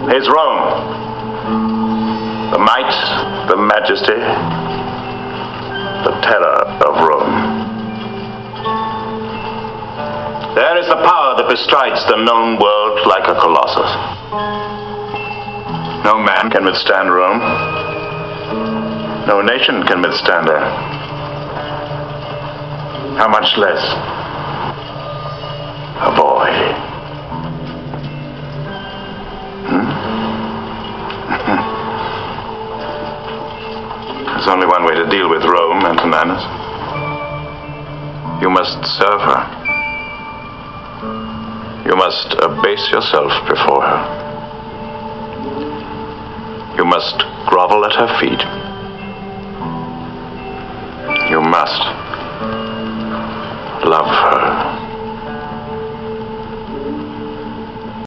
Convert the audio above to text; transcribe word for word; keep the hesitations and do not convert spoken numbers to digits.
is Rome. The might, the majesty, the terror of Rome. There is the power that bestrides the known world like a colossus. No man can withstand Rome. No nation can withstand her. How much less a boy? Hmm? There's only one way to deal with Rome, Antoninus. You must serve her. You must abase yourself before her. You must grovel at her feet. You must love her.